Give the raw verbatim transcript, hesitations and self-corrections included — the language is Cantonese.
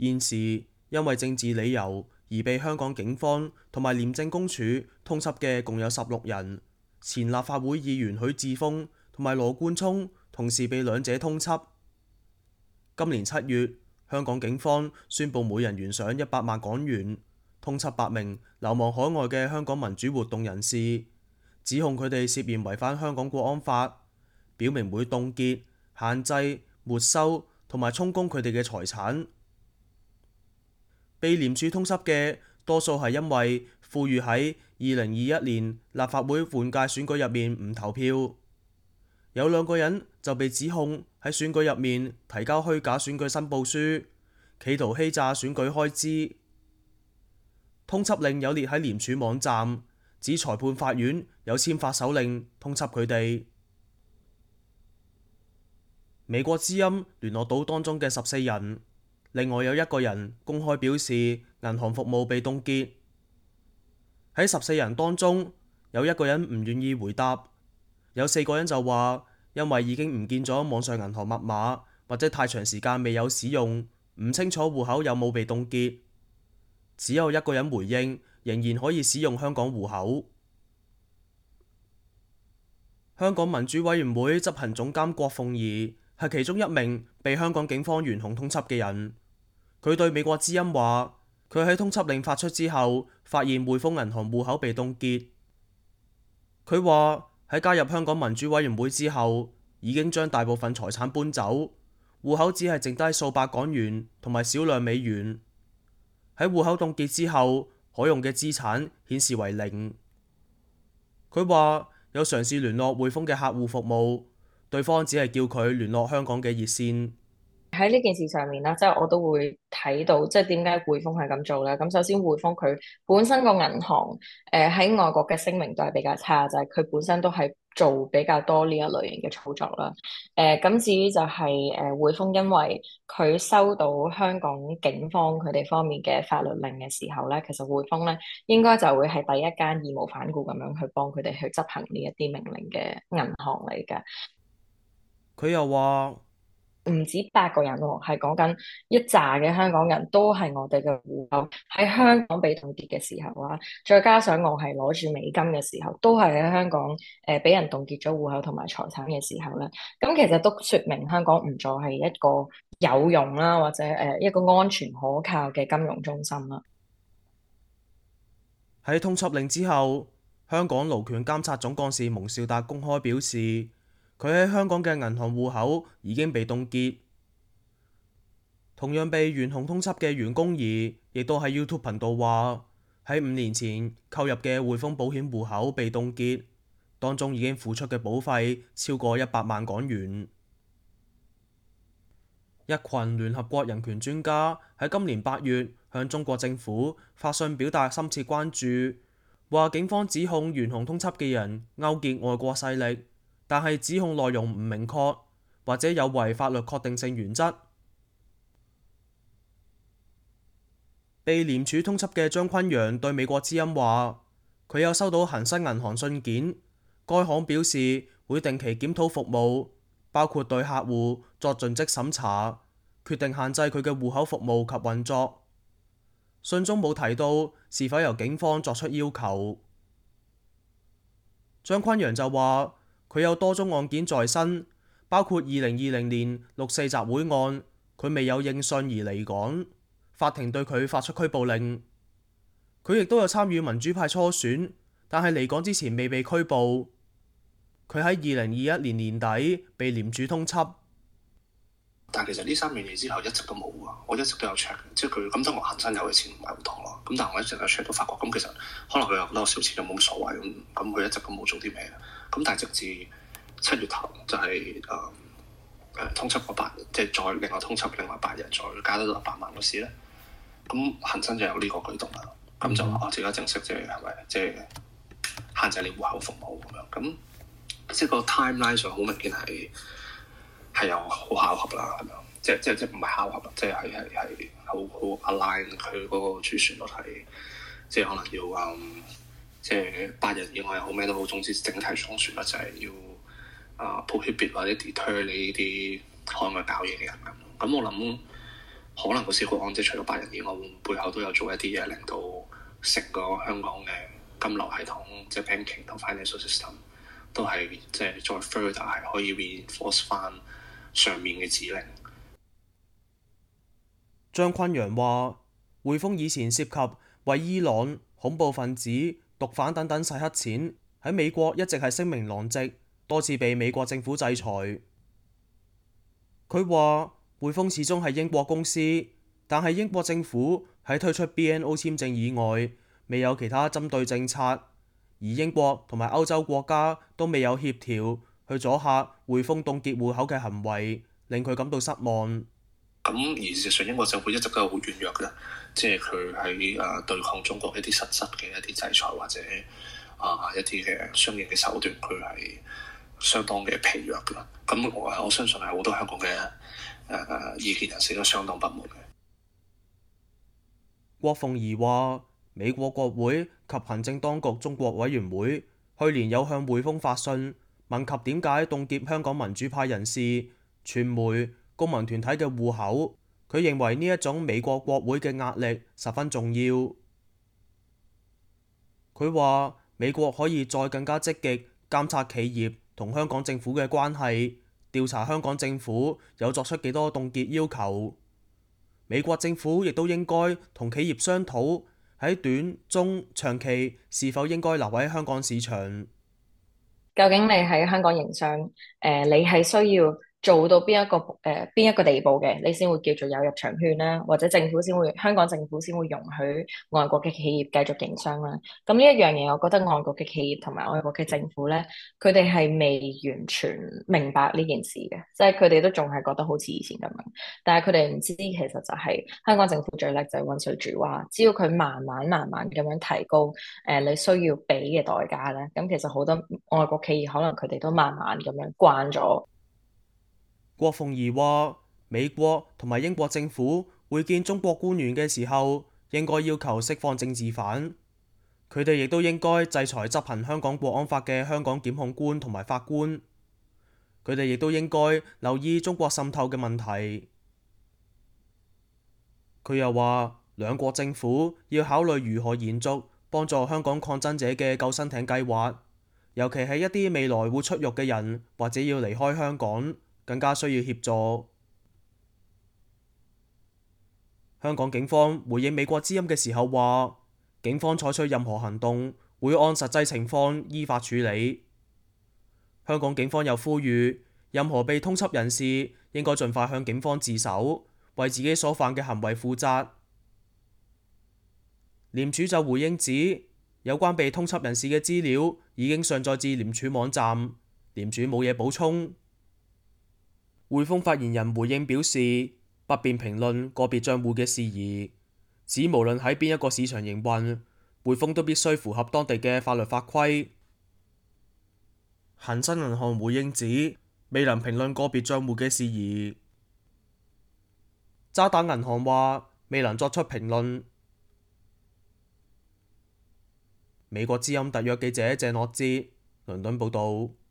現時因為政治理由而被香港警方同埋廉政公署通緝嘅共有十六人，前立法會議員許智峰同埋羅冠聰同時被兩者通緝。今年七月，香港警方宣布每人懸賞一百萬港元，通緝八名流亡海外嘅香港民主活動人士，指控佢哋涉嫌違反香港國安法，表明會凍結、限制、沒收同埋充公佢哋嘅財產。被廉署通緝嘅多數係因為呼籲喺二零二一年立法會換屆選舉入面唔投票。有兩個人就被指控喺選舉入面提交虛假選舉申報書，企圖欺詐選舉開支。通緝令有列喺廉署網站，指裁判法院有簽發手令通緝佢哋。美國之音聯絡到當中嘅十四人，另外有一個人公開表示銀行服務被凍結。喺十四人當中，有一個人唔願意回答，有四個人就話因為已經唔見咗網上銀行密碼，或者太長時間未有使用，唔清楚戶口有冇被凍結。只有一個人回應仍然可以使用香港戶口。香港民主委員會執行總監郭鳳儀係其中一名被香港警方懸紅通緝嘅人。佢對美國之音話，佢喺通緝令發出之後，發現匯豐銀行戶口被凍結。佢話喺加入香港民主委員會之後，已經將大部分財產搬走，戶口只係剩低數百港元同埋少量美元。喺戶口凍結之後，可用嘅資產顯示為零。佢話有嘗試聯絡匯豐嘅客戶服務，對方只係叫佢聯絡香港嘅熱線。 喺呢件事上面啦，即係我都會睇到，即係點解匯豐係咁做咧？咁首先匯豐佢本身個銀行誒喺外國嘅聲明都係比較差，就係佢本身都係做比較多呢一類型嘅操作啦。誒咁至於就係誒匯豐，因為佢收到香港警方佢哋方面嘅法律令嘅時候咧，其實匯豐咧應該就會係第一間義無反顧咁樣去幫佢哋去執行呢一啲命令嘅銀行嚟嘅。 佢又話唔止八個人喎，係講緊一紮嘅香港人都係我哋嘅戶口喺香港被凍結嘅時候啦，再加上我係攞住美金嘅時候，都係喺香港誒俾、呃、人凍結咗戶口同埋財產嘅時候咧，咁其實都説明香港唔再係一個有用啦，或者誒、呃、一個安全可靠嘅金融中心啦。 喺通緝令之後，香港勞權監察總幹事蒙兆達公開表示，佢喺香港嘅銀行戶口已經被凍結。同樣被懸紅通緝嘅袁弓夷，亦都喺 YouTube 頻道話，喺五年前購入嘅匯豐保險戶口被凍結，當中已經付出嘅保費超過一百萬港元。一群聯合國人權專家喺今年八月向中國政府發信表達深切關注，話警方指控懸紅通緝嘅人勾結外國勢力，但係指控內容唔明確，或者有違法律確定性原則。被廉署通緝嘅張崑陽對美國之音話，佢有收到恒生銀行信件，該行表示會定期檢討服務，包括對客戶作盡職審查，決定限制佢嘅戶口服務及運作。信中冇提到是否由警方作出要求。張崑陽就話，佢有多宗案件在身，包括二零二零年六四集會案，佢未有應訊而離港，法庭對佢發出拘捕令。佢亦都有參與民主派初選，但係離港之前未被拘捕。佢喺二零二一年年底被廉署通緝。 但係其實呢三樣嘢之後一直都冇啊，我一直都有 check，即係佢咁得我恒生有嘅錢唔係好多咯。咁但係我一直有 check 都發覺，咁其實可能佢有攞少錢就冇乜所謂咁，咁佢一直都冇做啲咩。咁但係直至七月頭就係誒誒通緝嗰八，即係再另外通緝另外八日，再加多六百萬嘅事咧。咁恒生就有呢個舉動啦。咁就話我而家正式即係係咪即係限制你戶口服務咁樣？咁即係個 timeline 上好明顯係。係有好巧合啦，咁樣即係即係即係唔係巧合，即係係係係好好 align 佢嗰個主旋律係，即係可能要嗯，即係八日以外好咩都好，總之整體總旋律就係要啊 prohibit 或者 deter 你呢啲海外搞嘢嘅人咁。咁我諗可能個小國安即係除咗白人以外，背後都有做一啲嘢，令到成個香港嘅金融系統，即係 banking 同 financial system 都係即係再 further 係可以 reinforce 翻上面嘅指令。 張崑陽話：匯豐以前涉及為伊朗恐怖分子、毒販等等洗黑錢，喺美國一直係聲名狼藉，多次被美國政府制裁。佢話匯豐始終係英國公司，但係英國政府喺推出 B N O 簽證以外，未有其他針對政策，而英國同埋歐洲國家都未有協調去阻嚇匯豐凍結戶口嘅行為，令佢感到失望。 咁而事實上，英國政府一直都係好軟弱嘅，即係佢喺誒對抗中國一啲實質嘅一啲制裁或者啊一啲嘅相應嘅手段，佢係相當嘅疲弱嘅。咁我我相信係好多香港嘅誒、呃、意見人士都相當不滿嘅。 郭鳳儀話：美國國會及行政當局中國委員會去年有向匯豐發信，問及點解凍結香港民主派人士、傳媒、公民團體嘅戶口。佢認為呢一種美國國會嘅壓力十分重要。佢話美國可以再更加積極監察企業同香港政府嘅關係，調查香港政府有作出幾多凍結要求。美國政府亦都應該同企業商討喺短、中、長期是否應該留喺香港市場。 究竟你喺香港營商，誒、呃，你係需要做到邊一個誒邊、呃、一個地步嘅，你先會叫做有入場券啦，或者政府先會香港政府先會容許外國嘅企業繼續營商啦。咁呢一樣嘢，我覺得外國嘅企業同埋外國嘅政府咧，佢哋係未完全明白呢件事嘅，即係佢哋都仲係覺得好似以前咁樣。但係佢哋唔知，其實就係香港政府最叻就係溫水煮蛙，只要佢慢慢慢慢咁樣提高誒、呃、你需要俾嘅代價咧，咁其實好多外國企業可能佢哋都慢慢咁樣慣咗。 郭鳳儀話：美國同埋英國政府會見中國官員嘅時候，應該要求釋放政治犯，佢哋亦都應該制裁執行香港國安法嘅香港檢控官同埋法官，佢哋亦都應該留意中國滲透嘅問題。佢又話，兩國政府要考慮如何延續幫助香港抗爭者嘅救生艇計劃，尤其係一啲未來會出獄嘅人或者要離開香港，更加需要協助。香港警方回應美國之音嘅時候話，警方採取任何行動會按實際情況依法處理。香港警方又呼籲，任何被通緝人士應該盡快向警方自首，為自己所犯嘅行為負責。廉署就回應指，有關被通緝人士嘅資料已經上載至廉署網站，廉署冇嘢補充。匯豐發言人回應表示，不便評論個別賬戶嘅事宜，指無論喺邊一個市場營運，匯豐都必須符合當地嘅法律法規。恒生銀行回應指，未能評論個別賬戶嘅事宜。渣打銀行話未能作出評論。美國之音特約記者謝諾哲倫敦報導。